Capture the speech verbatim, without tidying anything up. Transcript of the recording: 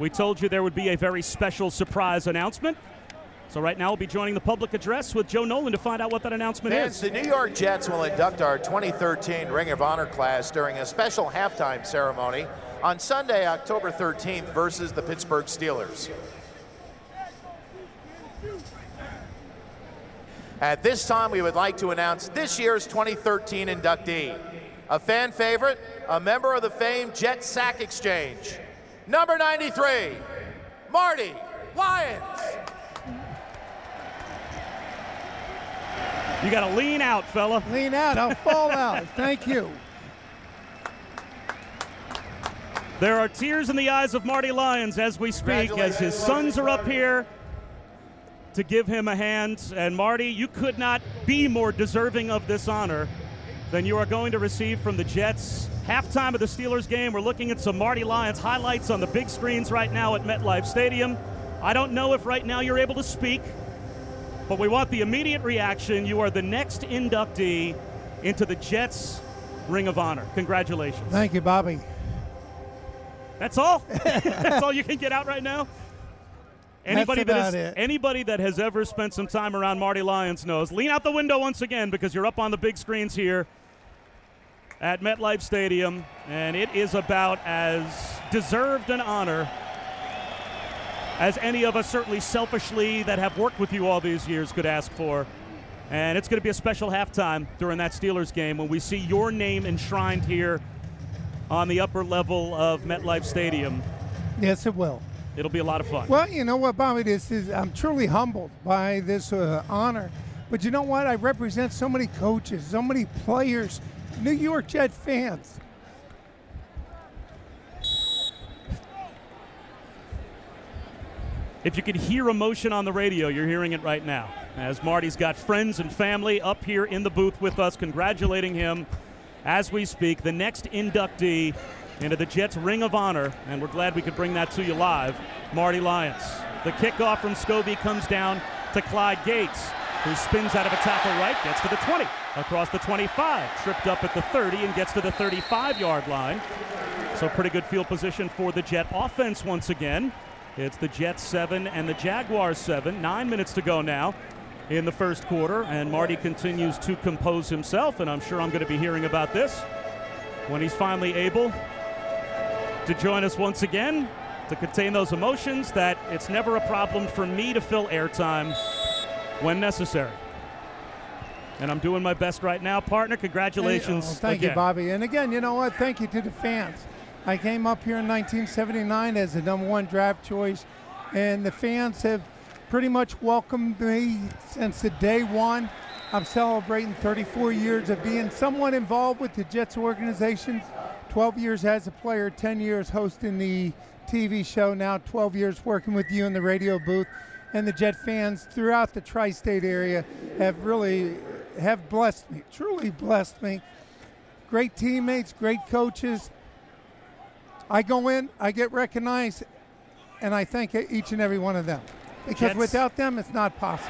We told you there would be a very special surprise announcement. So right now we'll be joining the public address with Joe Nolan to find out what that announcement Fans, is. the New York Jets will induct our twenty thirteen Ring of Honor class during a special halftime ceremony on Sunday, October thirteenth versus the Pittsburgh Steelers. At this time, we would like to announce this year's twenty thirteen inductee, a fan favorite, a member of the famed Jet Sack Exchange, number ninety-three, Marty Lyons. You got to lean out, fella. Lean out. I'll fall out. Thank you. There are tears in the eyes of Marty Lyons as we speak, as his sons are up here to give him a hand. And Marty, you could not be more deserving of this honor than you are going to receive from the Jets. Halftime of the Steelers game, we're looking at some Marty Lyons highlights on the big screens right now at MetLife Stadium. I don't know if right now you're able to speak, but we want the immediate reaction. You are the next inductee into the Jets Ring of Honor. Congratulations. Thank you, Bobby. That's all? That's all you can get out right now? Anybody That's that about is, it. anybody that has ever spent some time around Marty Lyons knows. Lean out the window once again because you're up on the big screens here at MetLife Stadium, and it is about as deserved an honor as any of us, certainly selfishly, that have worked with you all these years could ask for. And it's going to be a special halftime during that Steelers game when we see your name enshrined here on the upper level of MetLife Stadium. Yes, it will. It'll be a lot of fun. Well, you know what, Bobby, this is, I'm truly humbled by this uh, honor. But you know what? I represent so many coaches, so many players, New York Jet fans. If you could hear emotion on the radio, you're hearing it right now. As Marty's got friends and family up here in the booth with us, congratulating him as we speak. The next inductee into the Jets Ring of Honor, and we're glad we could bring that to you live, Marty Lyons. The kickoff from Scobie comes down to Clyde Gates, who spins out of a tackle right, gets to the twenty, across the twenty-five, tripped up at the thirty, and gets to the thirty-five-yard line. So pretty good field position for the Jet offense once again. It's the Jets seven and the Jaguars seven. Nine minutes to go now in the first quarter, and Marty continues to compose himself, and I'm sure I'm going to be hearing about this when he's finally able to join us once again to contain those emotions, that it's never a problem for me to fill airtime when necessary. And I'm doing my best right now, partner. Congratulations. Hey, oh, thank again. you, Bobby. And again, you know what? Thank you to the fans. I came up here in nineteen seventy-nine as the number one draft choice, and the fans have pretty much welcomed me since the day one. I'm celebrating thirty-four years of being somewhat involved with the Jets organization, twelve years as a player, ten years hosting the T V show, now twelve years working with you in the radio booth. And the Jet fans throughout the tri-state area have really have blessed me, truly blessed me. Great teammates, great coaches. I go in, I get recognized, and I thank each and every one of them. Because Jets, without them, it's not possible.